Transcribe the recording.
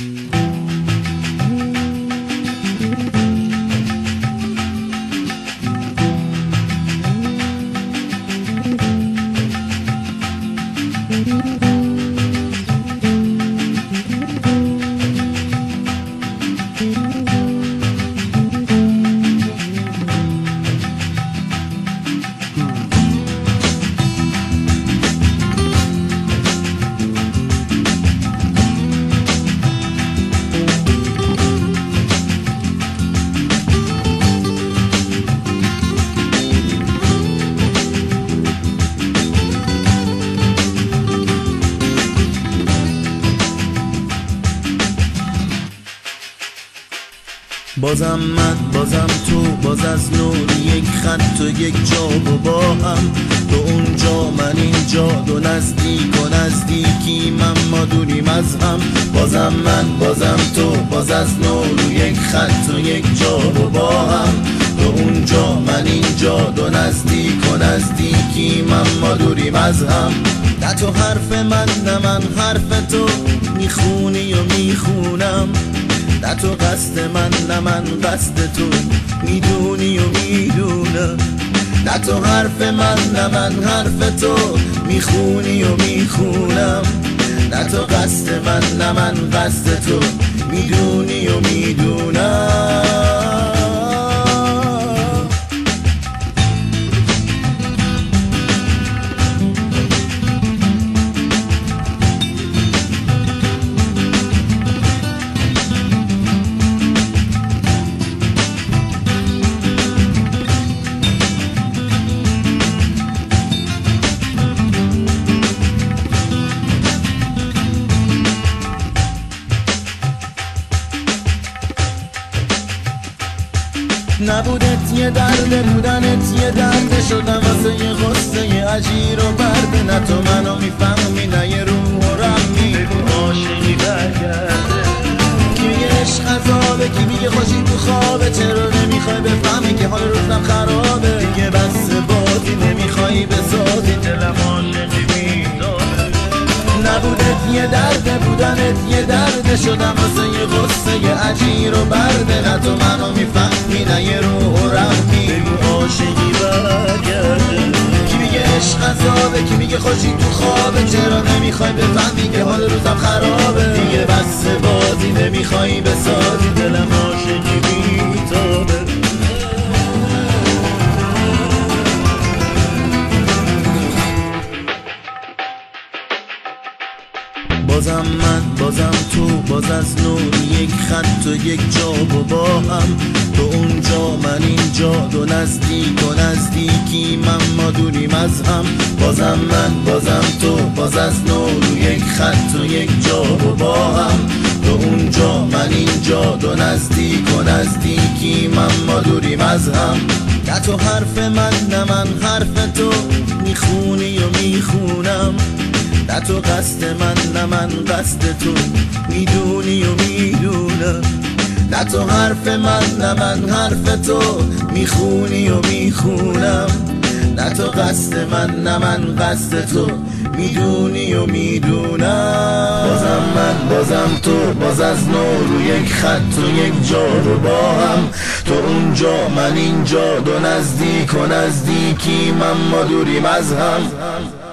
بازم من، بازم تو، باز از نور یک خط و یک جا و با هم، تو اونجا من اینجا، دو نزدیک و نزدیکی من ما دوریم از هم. بازم من، بازم تو، باز از نور یک خط و یک جا و با هم، تو اونجا من اینجا، دو نزدیک و نزدیکی من ما دوریم از هم. نه تو حرف من نه من حرف تو، میخونی و میخونم، نه تو قصد من نه من قصد تو، میدونی و میدونم. نه تو حرف من نه من حرف تو، میخونی و میخونم، نه تو قصد من نه من قصد تو، میدونی و میدونم. نبودت یه درده، بودنت یه درده، شدم واسه یه غصه عجیر و برده. نه تو منو میفهمی نه یه روح و رمی، بگو عاشقی برگرده. کی میگه عشق عذابه، کی میگه خوشی تو خوابه، چرا نمیخوای بفهمی که حال روزم خرابه. دیگه بس بازی نمیخوای بسازی، دلم عاشقی میداره. نبودت یه درده، بودنت یه درده، شدم واسه یه غصه عجیر و برده. نه تو منو میفهمی نه یه روح و رحمی، بگو عاشقی برگرده. کی میگه عشق عذابه، کی میگه خوشی تو خوابه، چرا نمیخوای بفهمی که حال روزم خرابه. دیگه بس بازی نمیخوای بسازی، دلم عاشقی بیتابه. بازم من، بازم تو، باز از نور یک خط و یک جا و با هم، تو اونجا من اینجا، دو نزدیک و نزدیکی من ما دوریم از هم. بازم من، بازم تو، باز از نور یک خط و یک جا و با هم، تو اونجا من اینجا، دو نزدیک و نزدیکی من ما دوریم از هم. نه تو حرف من نه من حرف تو، میخونی و میخونم، نه تو قصد من نه من قصد تو، میدونی و میدونم. نه تو حرف من نه من حرف تو، میخونی و میخونم، نه تو قصد من نه من قصد تو، میدونی و میدونم. بازم من، بازم تو، باز از نو رو یک خط و یک جا رو با هم، تو اونجا من اینجا، دو نزدیک و نزدیکی من ما دوریم از هم.